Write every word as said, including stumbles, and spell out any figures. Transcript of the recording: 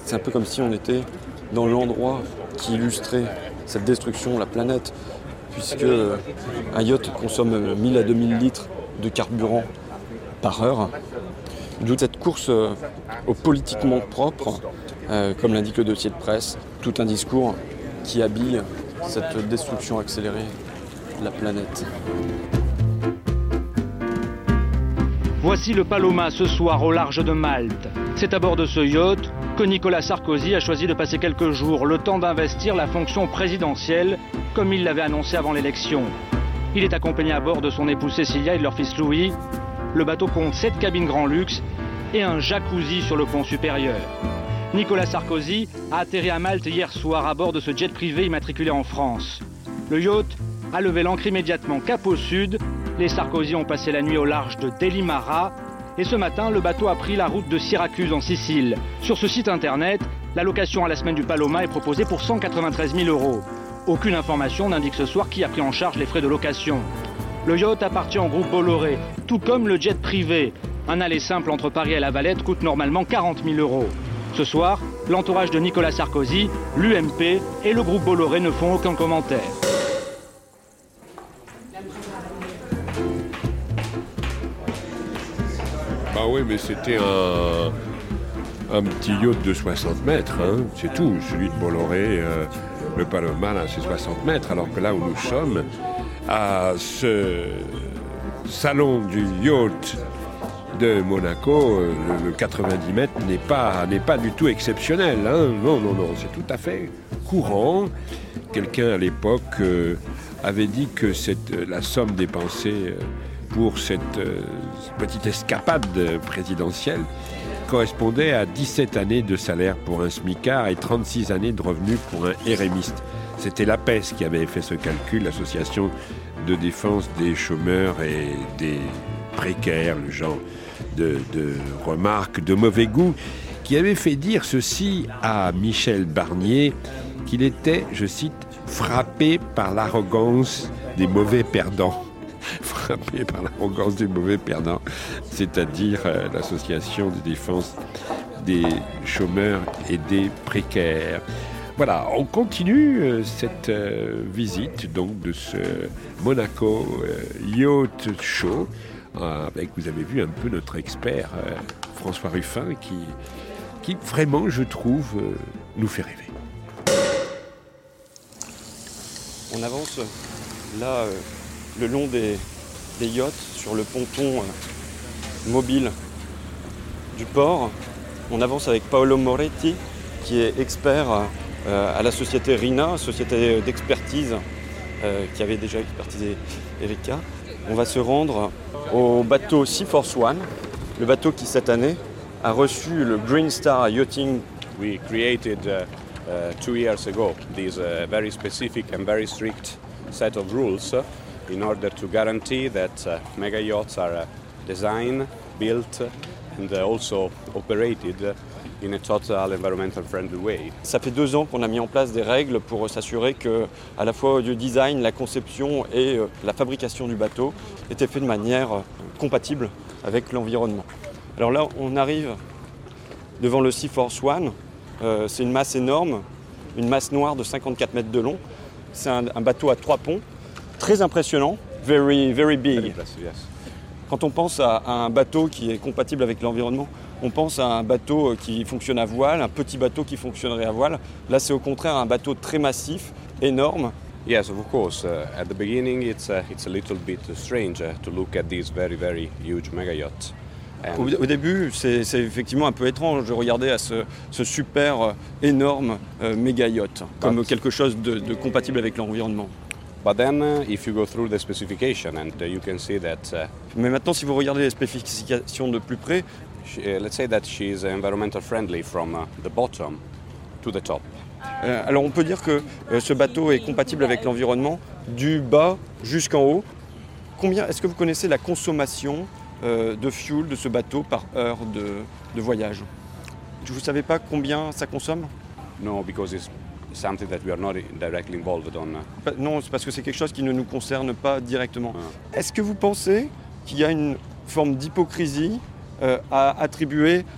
C'est un peu comme si on était dans l'endroit qui illustrait cette destruction, la planète, puisque un yacht consomme mille à deux mille litres de carburant par heure. D'où cette course au politiquement propre, euh, comme l'indique le dossier de presse, tout un discours qui habille cette destruction accélérée de la planète. Voici le Paloma ce soir au large de Malte. C'est à bord de ce yacht que Nicolas Sarkozy a choisi de passer quelques jours, le temps d'investir la fonction présidentielle, comme il l'avait annoncé avant l'élection. Il est accompagné à bord de son épouse Cécilia et de leur fils Louis. Le bateau compte sept cabines grand luxe et un jacuzzi sur le pont supérieur. Nicolas Sarkozy a atterri à Malte hier soir à bord de ce jet privé immatriculé en France. Le yacht a levé l'ancre immédiatement cap au sud. Les Sarkozy ont passé la nuit au large de Delimara. Et ce matin, le bateau a pris la route de Syracuse en Sicile. Sur ce site internet, la location à la semaine du Paloma est proposée pour cent quatre-vingt-treize mille euros. Aucune information n'indique ce soir qui a pris en charge les frais de location. Le yacht appartient au groupe Bolloré, tout comme le jet privé. Un aller simple entre Paris et La Valette coûte normalement quarante mille euros. Ce soir, l'entourage de Nicolas Sarkozy, l'U M P et le groupe Bolloré ne font aucun commentaire. Ah oui, mais c'était un, un petit yacht de soixante mètres, hein, c'est tout. Celui de Bolloré, euh, le Paloma, là, c'est soixante mètres, alors que là où nous sommes, à ce salon du yacht de Monaco, le, le quatre-vingt-dix mètres n'est pas, n'est pas du tout exceptionnel. Hein. Non, non, non, c'est tout à fait courant. Quelqu'un à l'époque euh, avait dit que cette, la somme dépensée euh, pour cette euh, petite escapade présidentielle correspondait à dix-sept années de salaire pour un smicard et trente-six années de revenus pour un érémiste. C'était l'APES qui avait fait ce calcul, l'association de défense des chômeurs et des précaires, le genre de, de remarques de mauvais goût, qui avait fait dire ceci à Michel Barnier, qu'il était, je cite, frappé par l'arrogance des mauvais perdants. Frappé par l'arrogance des mauvais perdants, c'est-à-dire euh, l'association de défense des chômeurs et des précaires. Voilà, on continue euh, cette euh, visite donc de ce Monaco euh, Yacht Show euh, avec, vous avez vu un peu notre expert euh, François Ruffin qui, qui vraiment, je trouve, euh, nous fait rêver. On avance là euh, le long des, des yachts sur le ponton euh, mobile du port. On avance avec Paolo Moretti qui est expert euh, à la société RINA, société d'expertise euh, qui avait déjà expertisé Erika. On va se rendre au bateau Sea Force One, le bateau qui cette année a reçu le Green Star Yachting. We created uh, uh, two years ago these uh, very specific and very strict set of rules uh, in order to guarantee that uh, mega yachts are uh, designed, built and uh, also operated in a total environmental friendly way. Ça fait deux ans qu'on a mis en place des règles pour s'assurer que, à la fois du design, la conception et euh, la fabrication du bateau étaient faits de manière euh, compatible avec l'environnement. Alors là, on arrive devant le Sea Force One. Euh, c'est une masse énorme, une masse noire de cinquante-quatre mètres de long. C'est un, un bateau à trois ponts, très impressionnant, very, very big. Quand on pense à, à un bateau qui est compatible avec l'environnement, on pense à un bateau qui fonctionne à voile, un petit bateau qui fonctionnerait à voile. Là, c'est au contraire un bateau très massif, énorme. Yes, of course. Uh, at the beginning, it's uh, it's a little bit strange uh, to look at these very, very huge mega yachts. Au, au début, c'est, c'est effectivement un peu étrange de regarder à ce, ce super euh, énorme euh, méga yacht comme But, quelque chose de, de compatible avec l'environnement. But then, uh, if you go through the specification, and uh, you can see that. Uh, Mais maintenant, si vous regardez les spécifications de plus près, she, uh, let's say that she is environmental friendly from uh, the bottom to the top. Euh, alors, on peut dire que euh, ce bateau est compatible avec l'environnement du bas jusqu'en haut. Combien est-ce que vous connaissez la consommation euh, de fuel de ce bateau par heure de, de voyage? Vous ne savez pas combien ça consomme? No, because it's something that we are not directly involved on. Non, c'est parce que c'est quelque chose qui ne nous concerne pas directement. Ah. Est-ce que vous pensez qu'il y a une forme d'hypocrisie euh, à attribuer